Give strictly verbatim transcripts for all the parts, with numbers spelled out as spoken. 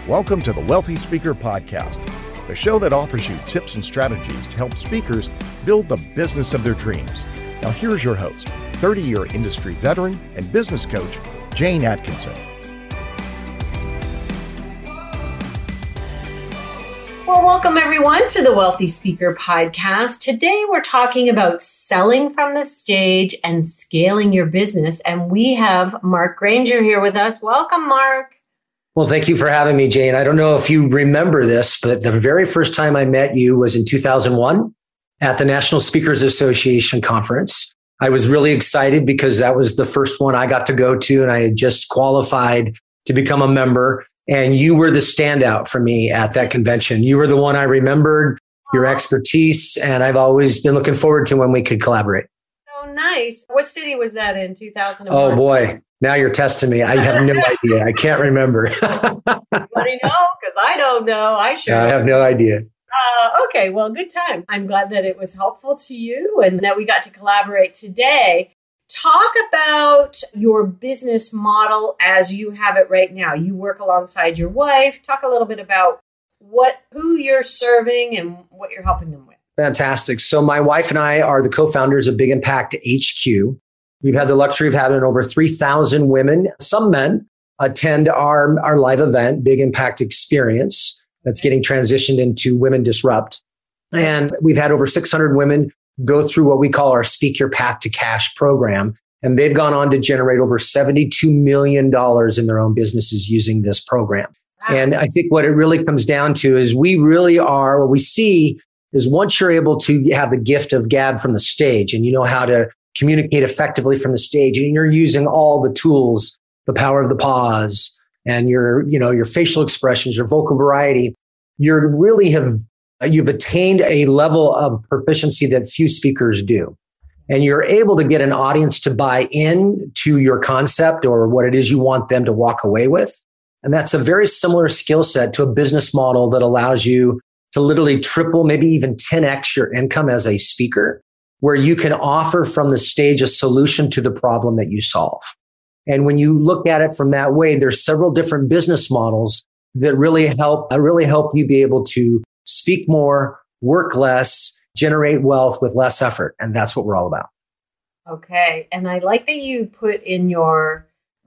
Welcome to the Wealthy Speaker Podcast, the show that offers you tips and strategies to help speakers build the business of their dreams. Now here's your host, thirty-year industry veteran and business coach, Jane Atkinson. Well, welcome everyone to the Wealthy Speaker Podcast. Today we're talking about selling from the stage and scaling your business. And we have Mark Granger here with us. Welcome, Mark. Well, thank you for having me, Jane. I don't know if you remember this, but the very first time I met you was in two thousand one at the National Speakers Association conference. I was really excited because that was the first one I got to go to, and I had just qualified to become a member. And you were the standout for me at that convention. You were the one I remembered, your expertise, and I've always been looking forward to when we could collaborate. Oh, nice. What city was that in, two thousand one? Oh, boy. Now you're testing me. I have no idea. I can't remember. Anybody know? Because I don't know. I sure I have no idea. Uh, okay, well, good time. I'm glad that it was helpful to you and that we got to collaborate today. Talk about your business model as you have it right now. You work alongside your wife. Talk a little bit about what, who you're serving and what you're helping them with. Fantastic. So my wife and I are the co-founders of Big Impact H Q. We've had the luxury of having over three thousand women, some men, attend our, our live event, Big Impact Experience, that's getting transitioned into Women Disrupt. And we've had over six hundred women go through what we call our Speak Your Path to Cash program. And they've gone on to generate over seventy-two million dollars in their own businesses using this program. Wow. And I think what it really comes down to is we really are, what we see is once you're able to have the gift of gab from the stage and you know how to communicate effectively from the stage and you're using all the tools, the power of the pause and your, you know, your facial expressions, your vocal variety, you really have, you've attained a level of proficiency that few speakers do. And you're able to get an audience to buy in to your concept or what it is you want them to walk away with. And that's a very similar skill set to a business model that allows you to literally triple, maybe even ten x your income as a speaker, where you can offer from the stage a solution to the problem that you solve. And when you look at it from that way, there's several different business models that really help, really help you be able to speak more, work less, generate wealth with less effort. And that's what we're all about. Okay. And I like that you put in your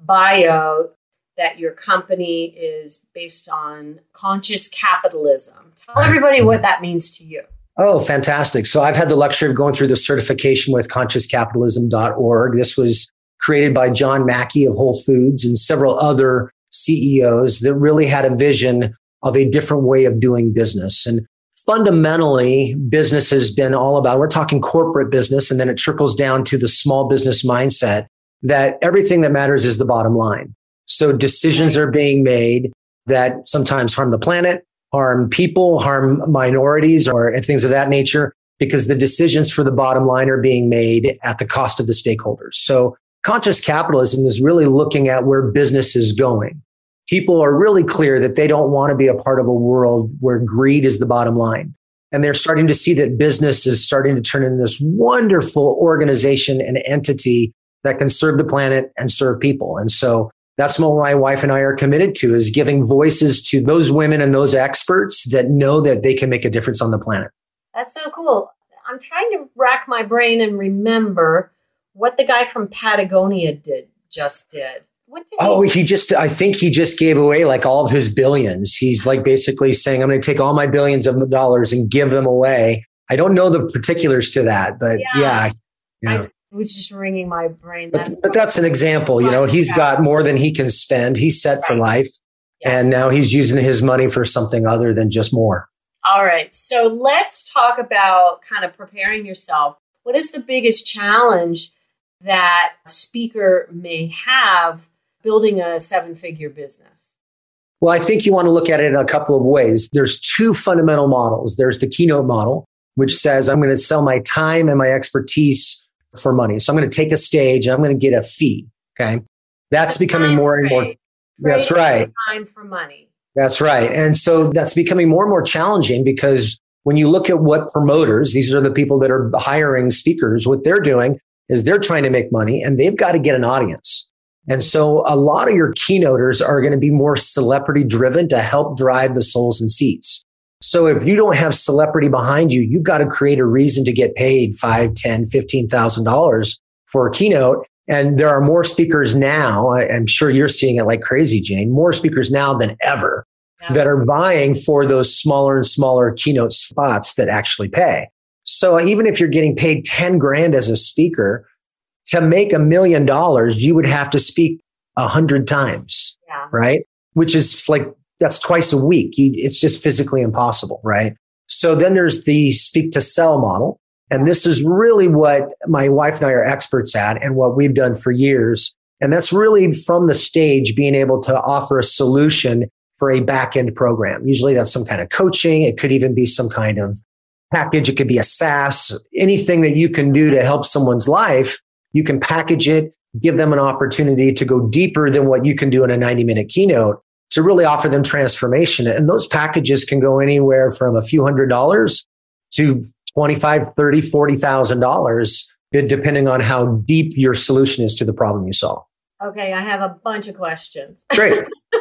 bio that your company is based on conscious capitalism. Tell everybody what that means to you. Oh, fantastic. So I've had the luxury of going through the certification with conscious capitalism dot org. This was created by John Mackey of Whole Foods and several other C E Os that really had a vision of a different way of doing business. And fundamentally, business has been all about, we're talking corporate business, and then it trickles down to the small business mindset that everything that matters is the bottom line. So decisions are being made that sometimes harm the planet, harm people, harm minorities, or things of that nature, because the decisions for the bottom line are being made at the cost of the stakeholders. So conscious capitalism is really looking at where business is going. People are really clear that they don't want to be a part of a world where greed is the bottom line. And they're starting to see that business is starting to turn into this wonderful organization and entity that can serve the planet and serve people. And so that's what my wife and I are committed to, is giving voices to those women and those experts that know that they can make a difference on the planet. That's so cool. I'm trying to rack my brain and remember what the guy from Patagonia did, just did. What did oh, he, he just, I think he just gave away like all of his billions. He's like basically saying, I'm going to take all my billions of dollars and give them away. I don't know the particulars to that, but yeah. yeah you know. I, It was just ringing my brain. That's but, but that's an example. You know, he's got more than he can spend. He's set for life. Yes. And now he's using his money for something other than just more. All right. So let's talk about kind of preparing yourself. What is the biggest challenge that a speaker may have building a seven-figure business? Well, I think you want to look at it in a couple of ways. There's two fundamental models. There's the keynote model, which says I'm going to sell my time and my expertise for money. So I'm going to take a stage and I'm going to get a fee. Okay. That's becoming more and more. That's right. Time for money. That's right. And so that's becoming more and more challenging because when you look at what promoters, these are the people that are hiring speakers, what they're doing is they're trying to make money and they've got to get an audience. And so a lot of your keynoters are going to be more celebrity driven to help drive the souls and seats. So if you don't have celebrity behind you, you've got to create a reason to get paid five, ten, fifteen thousand dollars for a keynote. And there are more speakers now. I'm sure you're seeing it like crazy, Jane, more speakers now than ever yeah. that are vying for those smaller and smaller keynote spots that actually pay. So even if you're getting paid ten grand as a speaker, to make a million dollars, you would have to speak a hundred times, yeah. right? Which is like, that's twice a week. You, it's just physically impossible, right? So then there's the speak to sell model. And this is really what my wife and I are experts at and what we've done for years. And that's really from the stage being able to offer a solution for a back-end program. Usually that's some kind of coaching. It could even be some kind of package. It could be a SaaS, anything that you can do to help someone's life. You can package it, give them an opportunity to go deeper than what you can do in a ninety minute keynote to really offer them transformation. And those packages can go anywhere from a few hundred dollars to twenty-five, thirty, forty thousand dollars, depending on how deep your solution is to the problem you solve. Okay, I have a bunch of questions. Great.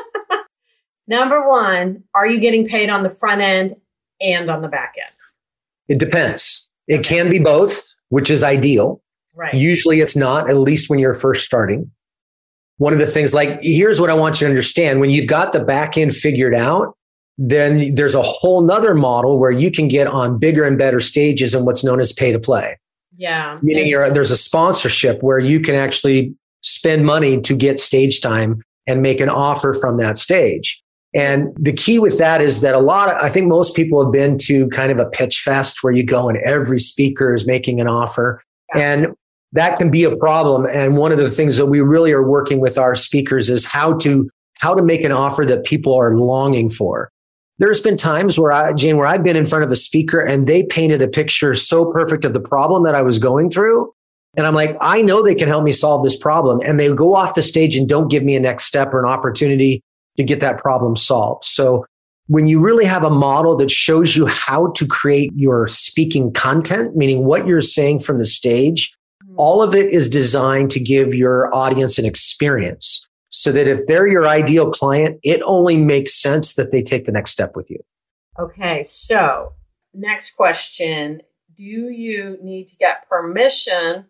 Number one, are you getting paid on the front end and on the back end? It depends. It can be both, which is ideal. Right. Usually it's not, at least when you're first starting. One of the things, like, here's what I want you to understand. When you've got the back end figured out, then there's a whole nother model where you can get on bigger and better stages in what's known as pay to play. Yeah. Meaning you're, there's a sponsorship where you can actually spend money to get stage time and make an offer from that stage. And the key with that is that a lot of, I think most people have been to kind of a pitch fest where you go and every speaker is making an offer. Yeah. And that can be a problem. And one of the things that we really are working with our speakers is how to, how to make an offer that people are longing for. There's been times where I, Jane, where I've been in front of a speaker and they painted a picture so perfect of the problem that I was going through. And I'm like, I know they can help me solve this problem. And they go off the stage and don't give me a next step or an opportunity to get that problem solved. So when you really have a model that shows you how to create your speaking content, meaning what you're saying from the stage, all of it is designed to give your audience an experience so that if they're your ideal client, it only makes sense that they take the next step with you. Okay, so next question. Do you need to get permission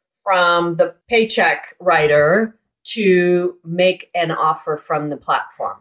from the paycheck writer to make an offer from the platform?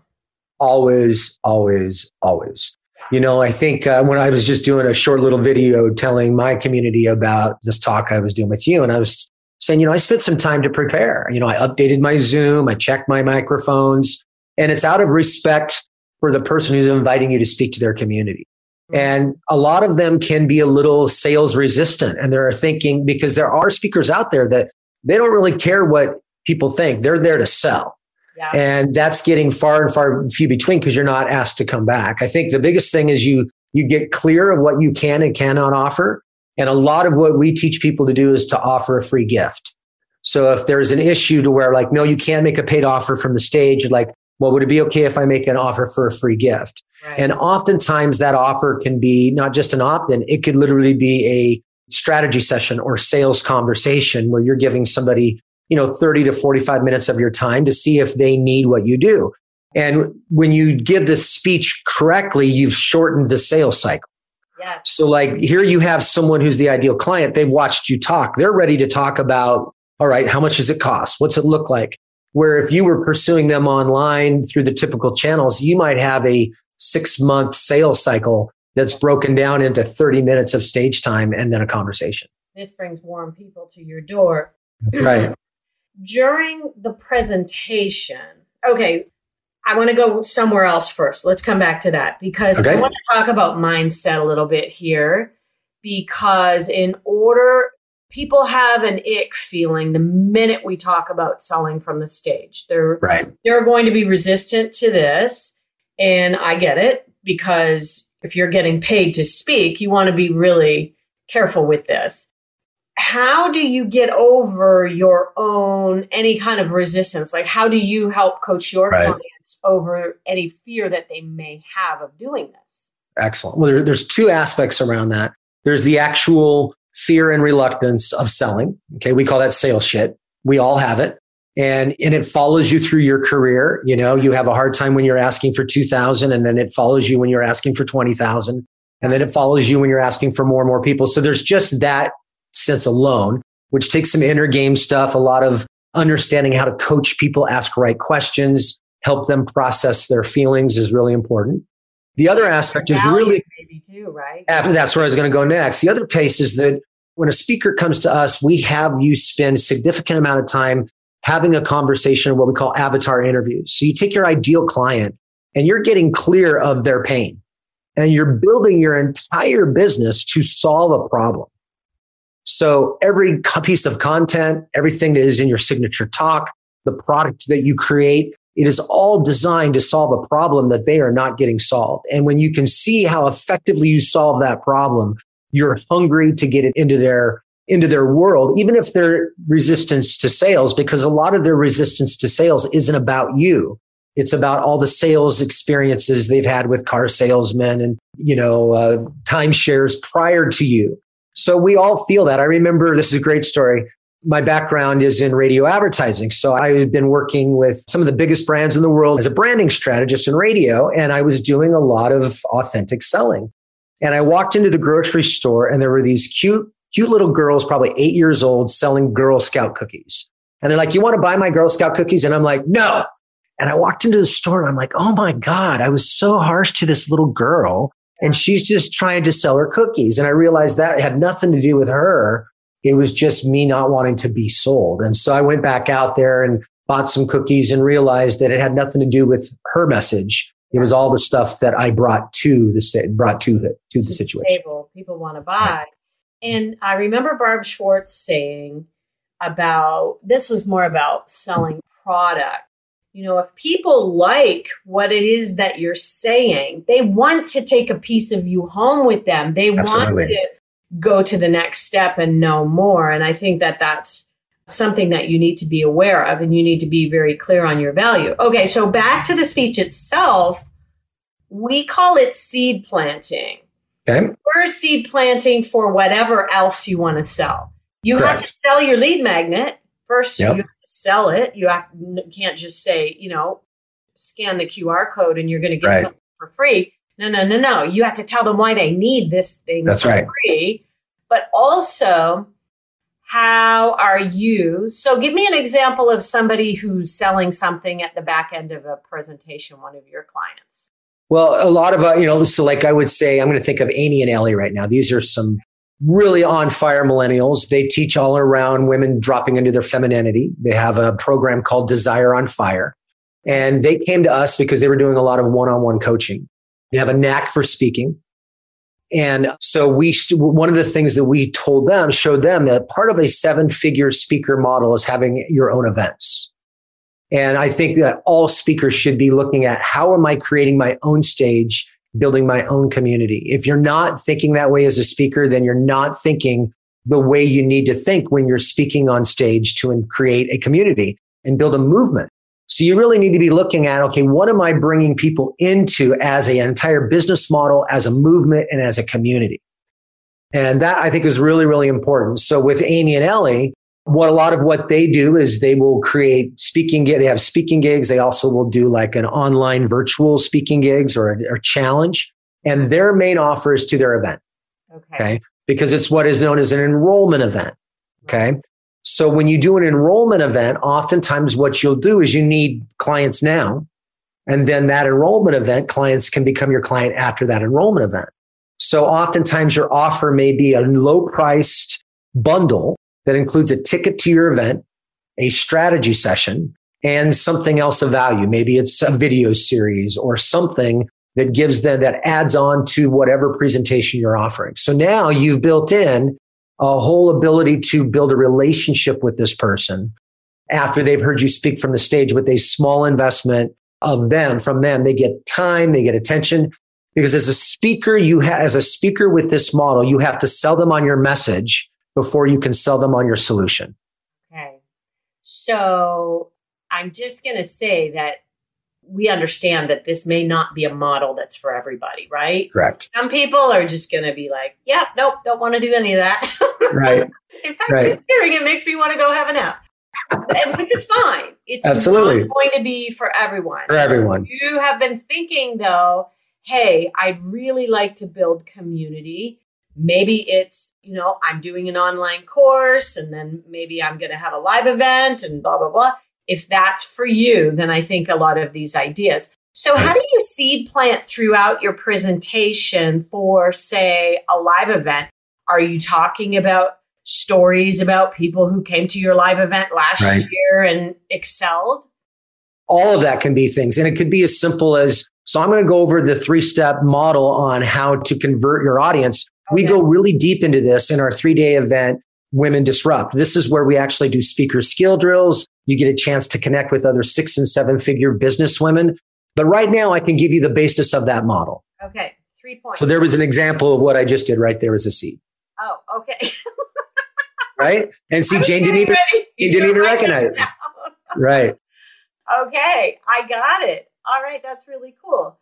Always, always, always. You know, I think uh, when I was just doing a short little video telling my community about this talk I was doing with you, and I was saying, you know, I spent some time to prepare. You know, I updated my Zoom, I checked my microphones, and it's out of respect for the person who's inviting you to speak to their community. And a lot of them can be a little sales resistant, and they're thinking, because there are speakers out there that they don't really care what people think. They're there to sell. Yeah. And that's getting far and far few between because you're not asked to come back. I think the biggest thing is you you get clear of what you can and cannot offer. And a lot of what we teach people to do is to offer a free gift. So if there's an issue to where like, no, you can't make a paid offer from the stage, like, well, would it be okay if I make an offer for a free gift? Right. And oftentimes that offer can be not just an opt-in, it could literally be a strategy session or sales conversation where you're giving somebody, you know, thirty to forty-five minutes of your time to see if they need what you do. And when you give the speech correctly, you've shortened the sales cycle. Yes. So like here you have someone who's the ideal client. They've watched you talk. They're ready to talk about, all right, how much does it cost? What's it look like? Where if you were pursuing them online through the typical channels, you might have a six month sales cycle that's broken down into thirty minutes of stage time and then a conversation. This brings warm people to your door. That's right. During the presentation, okay, I want to go somewhere else first. Let's come back to that because okay. I want to talk about mindset a little bit here because in order, people have an ick feeling the minute we talk about selling from the stage. They're, right. they're going to be resistant to this. And I get it because if you're getting paid to speak, you want to be really careful with this. How do you get over your own, any kind of resistance? Like, how do you help coach your right. clients over any fear that they may have of doing this? Excellent. Well, there, there's two aspects around that. There's the actual fear and reluctance of selling. Okay. We call that sales shit. We all have it. And, and it follows you through your career. You know, you have a hard time when you're asking for two thousand, and then it follows you when you're asking for twenty thousand. And then it follows you when you're asking for more and more people. So there's just that sense alone, which takes some inner game stuff, a lot of understanding how to coach people, ask right questions, help them process their feelings is really important. The other aspect is really, maybe too, right? That's where I was going to go next. The other piece is that when a speaker comes to us, we have you spend a significant amount of time having a conversation, what we call avatar interviews. So you take your ideal client and you're getting clear of their pain, and you're building your entire business to solve a problem. So every piece of content, everything that is in your signature talk, the product that you create, it is all designed to solve a problem that they are not getting solved. And when you can see how effectively you solve that problem, you're hungry to get it into their into their world, even if their resistance to sales, because a lot of their resistance to sales isn't about you. It's about all the sales experiences they've had with car salesmen and, you know, uh, timeshares prior to you. So we all feel that. I remember, this is a great story. My background is in radio advertising. So I had been working with some of the biggest brands in the world as a branding strategist in radio, and I was doing a lot of authentic selling. And I walked into the grocery store and there were these cute, cute little girls, probably eight years old, selling Girl Scout cookies. And they're like, "You want to buy my Girl Scout cookies?" And I'm like, "No." And I walked into the store and I'm like, oh my God, I was so harsh to this little girl. And she's just trying to sell her cookies. And I realized that had nothing to do with her. It was just me not wanting to be sold. And so I went back out there and bought some cookies and realized that it had nothing to do with her message. It was all the stuff that I brought to the sta- brought to the, to the situation. Table. People want to buy. And I remember Barb Schwartz saying about, this was more about selling product. You know, if people like what it is that you're saying, they want to take a piece of you home with them. They Absolutely. want to go to the next step and know more. And I think that that's something that you need to be aware of, and you need to be very clear on your value. Okay, so back to the speech itself, we call it seed planting. Okay. We're seed planting for whatever else you want to sell. You Correct. have to sell your lead magnet. First, Yep. you have to sell it. You have, can't just say, you know, scan the Q R code and you're going to get Right. something for free. No, no, no, no. You have to tell them why they need this thing That's for right. free. But also, how are you? So give me an example of somebody who's selling something at the back end of a presentation, one of your clients. Well, a lot of, uh, you know, so like I would say, I'm going to think of Amy and Ellie right now. These are some really on fire millennials. They teach all around women dropping into their femininity. They have a program called Desire on Fire. And they came to us because they were doing a lot of one-on-one coaching. They have a knack for speaking. And so we, one of the things that we told them, showed them that part of a seven-figure speaker model is having your own events. And I think that all speakers should be looking at, how am I creating my own stage, building my own community? If you're not thinking that way as a speaker, then you're not thinking the way you need to think when you're speaking on stage to create a community and build a movement. So you really need to be looking at, okay, what am I bringing people into as an entire business model, as a movement, and as a community? And that I think is really, really important. So with Amy and Ellie, what a lot of what they do is they will create speaking gigs. They have speaking gigs. They also will do like an online virtual speaking gigs or a, or challenge. And their main offer is to their event. Okay. Okay. Because it's what is known as an enrollment event. Okay. So when you do an enrollment event, oftentimes what you'll do is you need clients now. And then that enrollment event, clients can become your client after that enrollment event. So oftentimes your offer may be a low priced bundle that includes a ticket to your event, a strategy session, and something else of value. Maybe it's a video series or something that gives them, that adds on to whatever presentation you're offering. So now you've built in a whole ability to build a relationship with this person after they've heard you speak from the stage with a small investment of them. From them, they get time, they get attention. Because as a speaker, you ha- as a speaker with this model, you have to sell them on your message before you can sell them on your solution. Okay. So I'm just going to say that we understand that this may not be a model that's for everybody, right? Correct. Some people are just going to be like, yeah, nope, don't want to do any of that. Right. In fact, Right. just hearing it makes me want to go have a nap. and which is fine. It's Absolutely. not going to be for everyone. For everyone. You have been thinking, though, hey, I'd really like to build community. Maybe it's, you know, I'm doing an online course and then maybe I'm going to have a live event and blah, blah, blah. If that's for you, then I think a lot of these ideas. So how do you seed plant throughout your presentation for, say, a live event? Are you talking about stories about people who came to your live event last right. year and excelled? All of that can be things. And it could be as simple as, so I'm going to go over the three-step model on how to convert your audience. Okay. We go really deep into this in our three-day event, Women Disrupt. This is where we actually do speaker skill drills. You get a chance to connect with other six and seven figure business women. But right now, I can give you the basis of that model. Okay, three points. So there was an example of what I just did right there as a seed. Oh, okay. Right? And see, Jane didn't even, didn't even recognize it. Right. Okay, I got it. All right, that's really cool.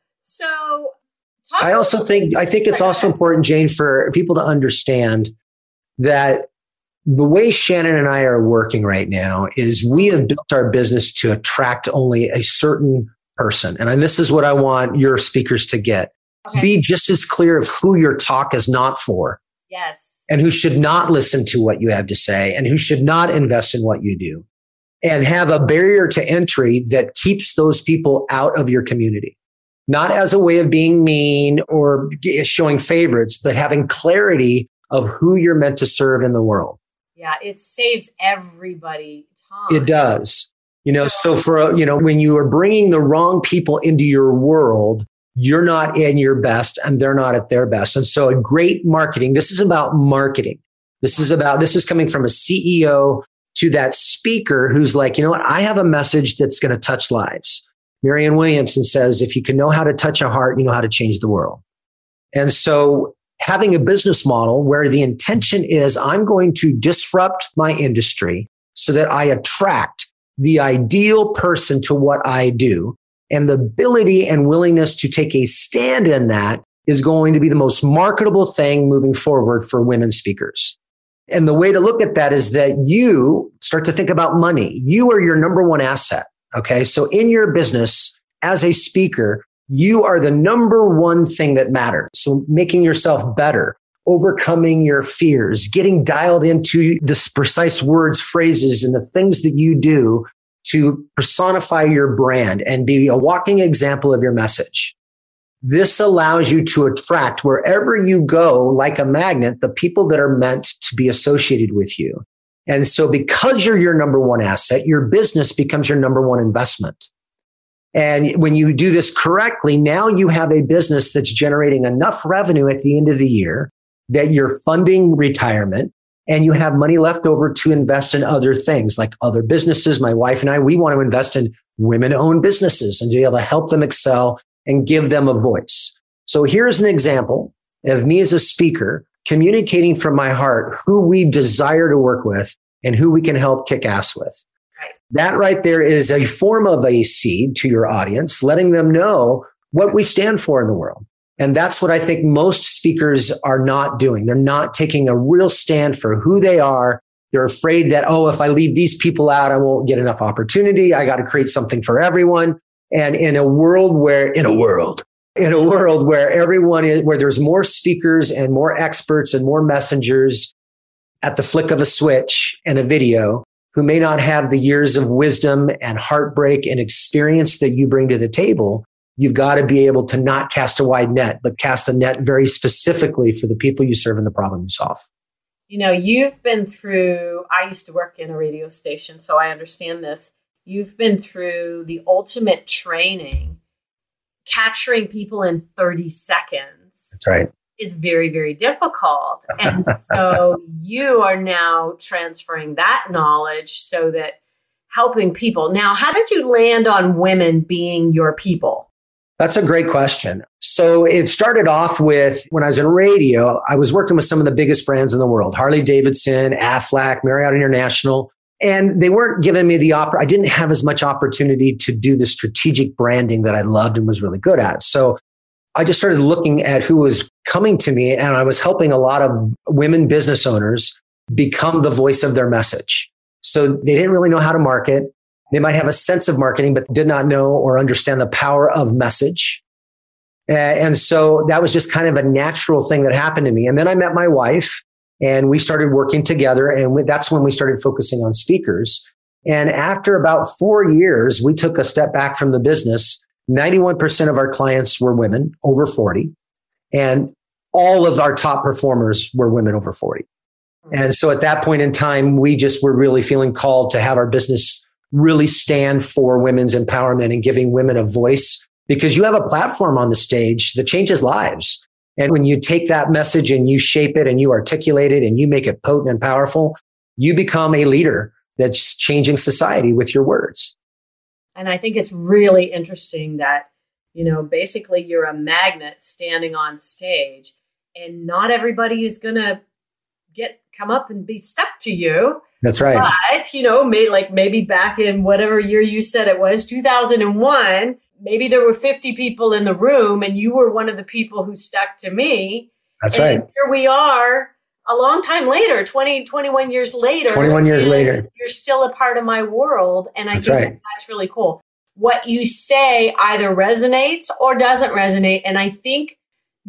So I also think, I think it's also important, Jane, for people to understand that the way Shannon and I are working right now is we have built our business to attract only a certain person. And this is what I want your speakers to get. Okay. Be just as clear of who your talk is not for. Yes. And who should not listen to what you have to say and who should not invest in what you do. And have a barrier to entry that keeps those people out of your community. Not as a way of being mean or showing favorites, but having clarity of who you're meant to serve in the world. Yeah, it saves everybody time. It does. You know, so, so for, you know, when you are bringing the wrong people into your world, you're not in your best and they're not at their best. And so a great marketing, this is about marketing. This is about, this is coming from a C E O to that speaker who's like, you know what, I have a message that's going to touch lives. Marianne Williamson says, if you can know how to touch a heart, you know how to change the world. And so having a business model where the intention is I'm going to disrupt my industry so that I attract the ideal person to what I do. And the ability and willingness to take a stand in that is going to be the most marketable thing moving forward for women speakers. And the way to look at that is that you start to think about money. You are your number one asset. Okay. So in your business as a speaker, you are the number one thing that matters. So making yourself better, overcoming your fears, getting dialed into the precise words, phrases, and the things that you do to personify your brand and be a walking example of your message. This allows you to attract wherever you go, like a magnet, the people that are meant to be associated with you. And so because you're your number one asset, your business becomes your number one investment. And when you do this correctly, now you have a business that's generating enough revenue at the end of the year that you're funding retirement and you have money left over to invest in other things like other businesses. My wife and I, we want to invest in women-owned businesses and to be able to help them excel and give them a voice. So here's an example of me as a speaker communicating from my heart who we desire to work with and who we can help kick ass with. Right. That right there is a form of a seed to your audience, letting them know what we stand for in the world. And that's what I think most speakers are not doing. They're not taking a real stand for who they are. They're afraid that, oh, if I leave these people out, I won't get enough opportunity. I got to create something for everyone. And in a world where, in a world, in a world where everyone is, where there's more speakers and more experts and more messengers at the flick of a switch and a video who may not have the years of wisdom and heartbreak and experience that you bring to the table, you've got to be able to not cast a wide net, but cast a net very specifically for the people you serve and the problem you solve. You know, you've been through, I used to work in a radio station, so I understand this. You've been through the ultimate training. Capturing people in thirty seconds. That's right. Is very, very difficult. And so you are now transferring that knowledge so that helping people. Now, how did you land on women being your people? That's a great question. So it started off with when I was in radio, I was working with some of the biggest brands in the world, Harley Davidson, Aflac, Marriott International. And they weren't giving me the oppor- I didn't have as much opportunity to do the strategic branding that I loved and was really good at. So I just started looking at who was coming to me, and I was helping a lot of women business owners become the voice of their message. So they didn't really know how to market. They might have a sense of marketing, but did not know or understand the power of message. And so that was just kind of a natural thing that happened to me. And then I met my wife and we started working together. And that's when we started focusing on speakers. And after about four years, we took a step back from the business. ninety-one percent of our clients were women over forty. And all of our top performers were women over forty. And so at that point in time, we just were really feeling called to have our business really stand for women's empowerment and giving women a voice, because you have a platform on the stage that changes lives. And when you take that message and you shape it and you articulate it and you make it potent and powerful, you become a leader that's changing society with your words. And I think it's really interesting that, you know, basically you're a magnet standing on stage and not everybody is going to get come up and be stuck to you. That's right. But, you know, may, like maybe back in whatever year you said it was, two thousand one, maybe there were fifty people in the room and you were one of the people who stuck to me. That's and right. Here we are a long time later, twenty, twenty-one years later. twenty-one years later. You're still a part of my world. And I That's think right. that that's really cool. What you say either resonates or doesn't resonate. And I think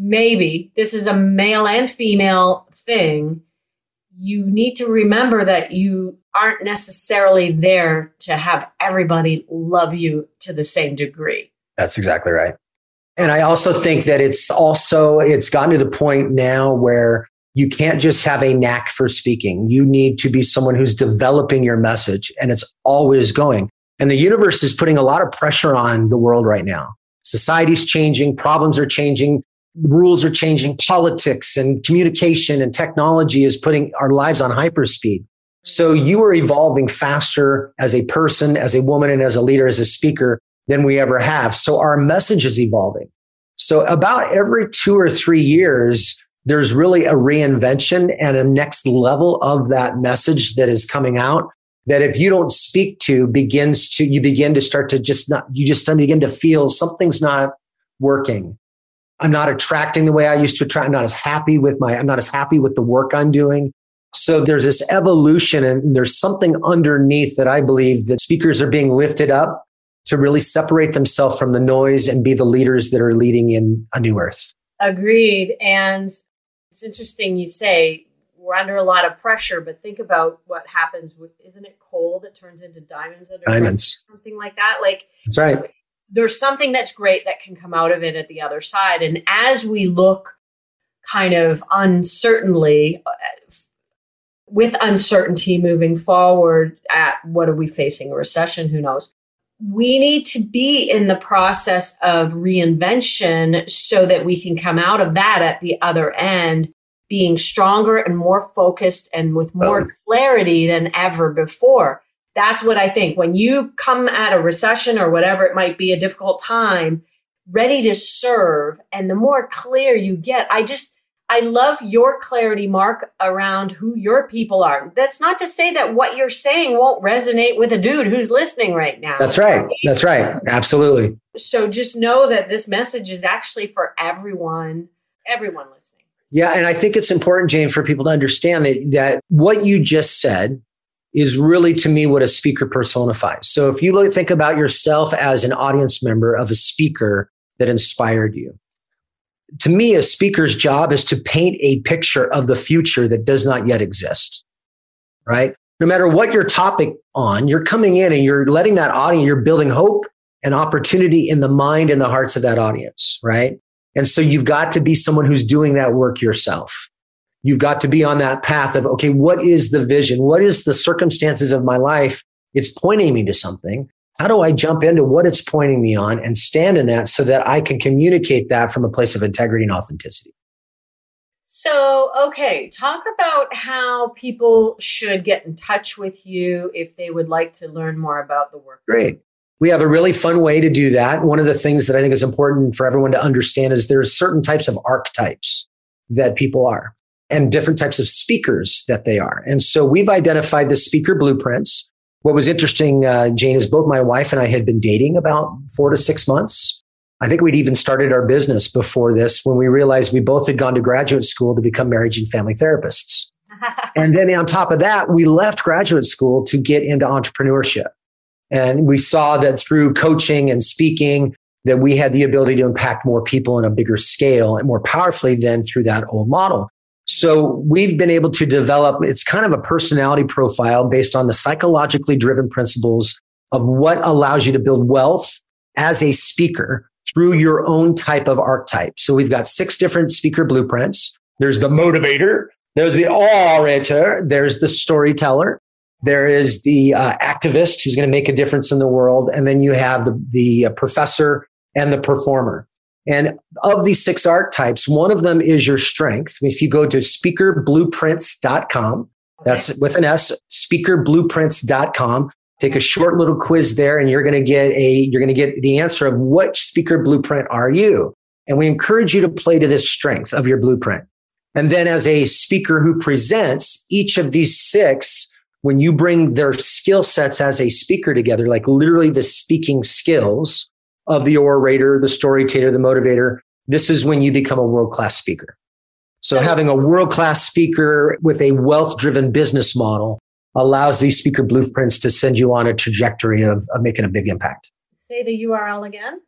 maybe this is a male and female thing. You need to remember that you aren't necessarily there to have everybody love you to the same degree. That's exactly right. And I also think that it's also, it's gotten to the point now where you can't just have a knack for speaking. You need to be someone who's developing your message, and it's always going. And the universe is putting a lot of pressure on the world right now. Society's changing, problems are changing, rules are changing, politics and communication and technology is putting our lives on hyperspeed. So you are evolving faster as a person, as a woman, and as a leader, as a speaker than we ever have. So our message is evolving. So about every two or three years, there's really a reinvention and a next level of that message that is coming out that if you don't speak to begins to, you begin to start to just not, you just begin to feel something's not working. I'm not attracting the way I used to attract. I'm not as happy with my, I'm not as happy with the work I'm doing. So there's this evolution and there's something underneath that I believe that speakers are being lifted up to really separate themselves from the noise and be the leaders that are leading in a new earth. Agreed. And it's interesting you say we're under a lot of pressure, but think about what happens with, isn't it coal that turns into diamonds? Under diamonds. Something like that. Like, that's right. There's something that's great that can come out of it at the other side. And as we look kind of uncertainly, with uncertainty moving forward at what are we facing, a recession, who knows? We need to be in the process of reinvention so that we can come out of that at the other end, being stronger and more focused and with more oh. clarity than ever before. That's what I think. When you come at a recession or whatever it might be, a difficult time, ready to serve, and the more clear you get, I just, I love your clarity, Mark, around who your people are. That's not to say that what you're saying won't resonate with a dude who's listening right now. That's right. That's right. Absolutely. So just know that this message is actually for everyone, everyone listening. Yeah. And I think it's important, Jane, for people to understand that, that what you just said is really, to me, what a speaker personifies. So if you look, think about yourself as an audience member of a speaker that inspired you. To me, a speaker's job is to paint a picture of the future that does not yet exist, right? No matter what your topic on, you're coming in and you're letting that audience, you're building hope and opportunity in the mind and the hearts of that audience, right? And so you've got to be someone who's doing that work yourself. You've got to be on that path of, okay, what is the vision? What is the circumstances of my life? It's pointing me to something. How do I jump into what it's pointing me on and stand in that so that I can communicate that from a place of integrity and authenticity? So, okay, talk about how people should get in touch with you if they would like to learn more about the work. Great. We have a really fun way to do that. One of the things that I think is important for everyone to understand is there's certain types of archetypes that people are and different types of speakers that they are. And so we've identified the speaker blueprints. What was interesting, uh, Jane, is both my wife and I had been dating about four to six months. I think we'd even started our business before this when we realized we both had gone to graduate school to become marriage and family therapists. And then on top of that, we left graduate school to get into entrepreneurship. And we saw that through coaching and speaking, that we had the ability to impact more people on a bigger scale and more powerfully than through that old model. So we've been able to develop, it's kind of a personality profile based on the psychologically driven principles of what allows you to build wealth as a speaker through your own type of archetype. So we've got six different speaker blueprints. There's the motivator, there's the orator, there's the storyteller, there is the uh, activist who's going to make a difference in the world, and then you have the, the uh, professor and the performer. And of these six archetypes, one of them is your strength. If you go to speaker blueprints dot com, that's with an S, speaker blueprints dot com. Take a short little quiz there, and you're going to get a you're going to get the answer of which speaker blueprint are you. And we encourage you to play to this strength of your blueprint. And then as a speaker who presents, each of these six, when you bring their skill sets as a speaker together, like literally the speaking skills of the orator, the storyteller, the motivator, this is when you become a world-class speaker. So having a world-class speaker with a wealth-driven business model allows these speaker blueprints to send you on a trajectory of, of making a big impact. Say the U R L again.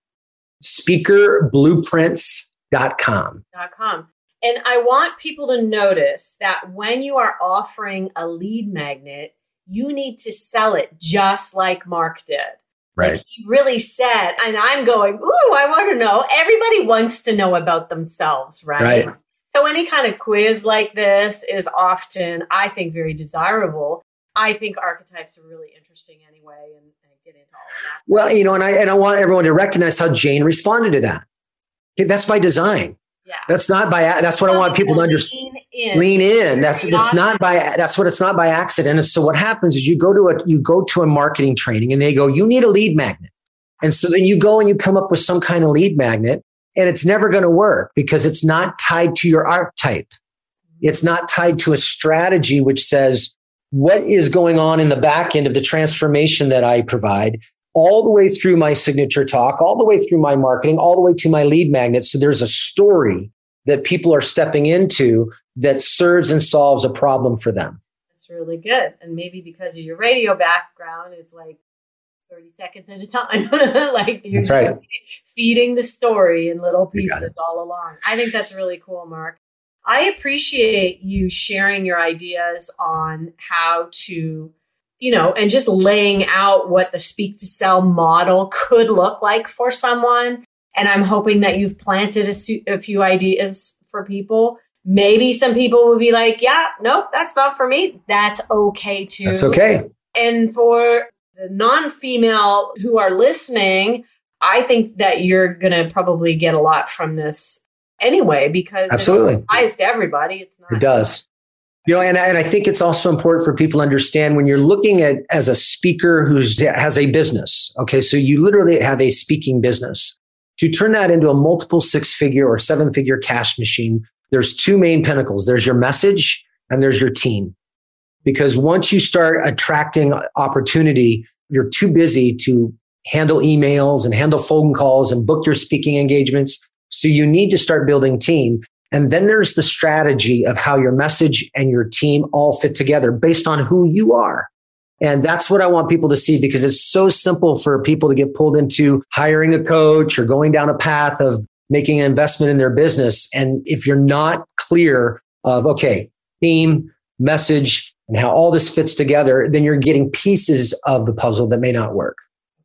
speaker blueprints dot com. .com. And I want people to notice that when you are offering a lead magnet, you need to sell it just like Mark did. Right. Like he really said, and I'm going, ooh, I want to know. Everybody wants to know about themselves, right? Right. So any kind of quiz like this is often, I think, very desirable. I think archetypes are really interesting anyway, and, and get into all of that. Well, you know, and I and I want everyone to recognize how Jane responded to that. Okay, that's by design. Yeah. That's not by. That's what I want people to understand. Lean in. Lean in. That's that's not by. That's what it's not by accident. And so what happens is you go to a you go to a marketing training, and they go, you need a lead magnet, and so then you go and you come up with some kind of lead magnet. And it's never going to work because it's not tied to your archetype. It's not tied to a strategy which says, what is going on in the back end of the transformation that I provide, all the way through my signature talk, all the way through my marketing, all the way to my lead magnet. So there's a story that people are stepping into that serves and solves a problem for them. That's really good. And maybe because of your radio background, it's like thirty seconds at a time. Like you're That's right. feeding the story in little pieces all along. I think that's really cool, Mark. I appreciate you sharing your ideas on how to, you know, and just laying out what the speak to sell model could look like for someone. And I'm hoping that you've planted a, su- a few ideas for people. Maybe some people will be like, yeah, nope, that's not for me. That's okay too. That's okay. And for the non-female who are listening, I think that you're going to probably get a lot from this anyway, because absolutely. It applies to everybody. It's not. It does. You know, and, and I think it's also important for people to understand when you're looking at as a speaker who has a business. Okay, so you literally have a speaking business. To turn that into a multiple six-figure or seven-figure cash machine, there's two main pinnacles. There's your message and there's your team. Because once you start attracting opportunity, you're too busy to handle emails and handle phone calls and book your speaking engagements. So you need to start building team. And then there's the strategy of how your message and your team all fit together based on who you are. And that's what I want people to see, because it's so simple for people to get pulled into hiring a coach or going down a path of making an investment in their business. And if you're not clear of, okay, team, message, and how all this fits together, then you're getting pieces of the puzzle that may not work.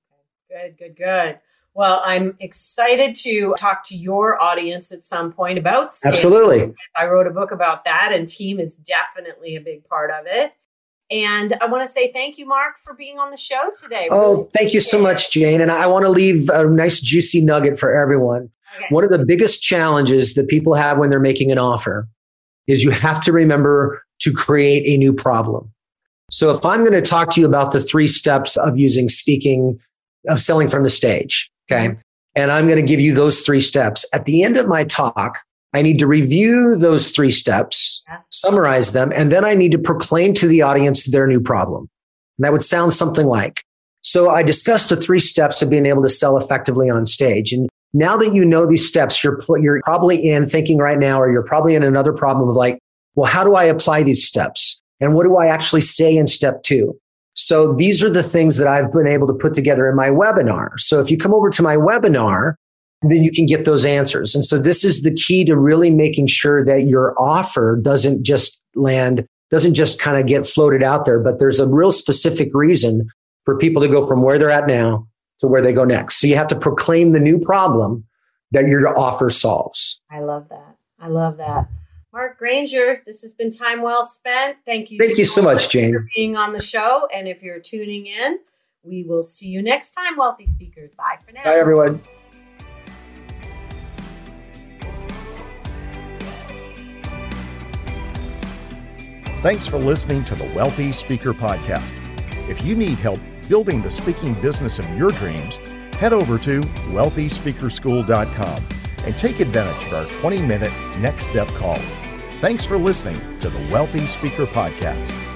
Good, good, good. Well, I'm excited to talk to your audience at some point about sales. Absolutely. I wrote a book about that, and team is definitely a big part of it. And I want to say thank you, Mark, for being on the show today. Oh, really thank you so much, Jane. And I want to leave a nice juicy nugget for everyone. Okay. One of the biggest challenges that people have when they're making an offer is you have to remember to create a new problem. So if I'm going to talk to you about the three steps of using speaking, of selling from the stage, okay, and I'm going to give you those three steps, at the end of my talk, I need to review those three steps, yeah. summarize them, and then I need to proclaim to the audience their new problem. And that would sound something like, so I discussed the three steps of being able to sell effectively on stage. And now that you know these steps, you're, you're probably in thinking right now, or you're probably in another problem of like, well, how do I apply these steps? And what do I actually say in step two? So these are the things that I've been able to put together in my webinar. So if you come over to my webinar, then you can get those answers. And so this is the key to really making sure that your offer doesn't just land, doesn't just kind of get floated out there, but there's a real specific reason for people to go from where they're at now to where they go next. So you have to proclaim the new problem that your offer solves. I love that. I love that. Mark Granger, this has been time well spent. Thank you. Thank so you so much, much Jane, for being on the show. And if you're tuning in, we will see you next time, Wealthy Speakers. Bye for now. Bye, everyone. Thanks for listening to the Wealthy Speaker Podcast. If you need help building the speaking business of your dreams, head over to wealthy speaker school dot com and take advantage of our twenty minute next step call. Thanks for listening to the Wealthy Speaker Podcast.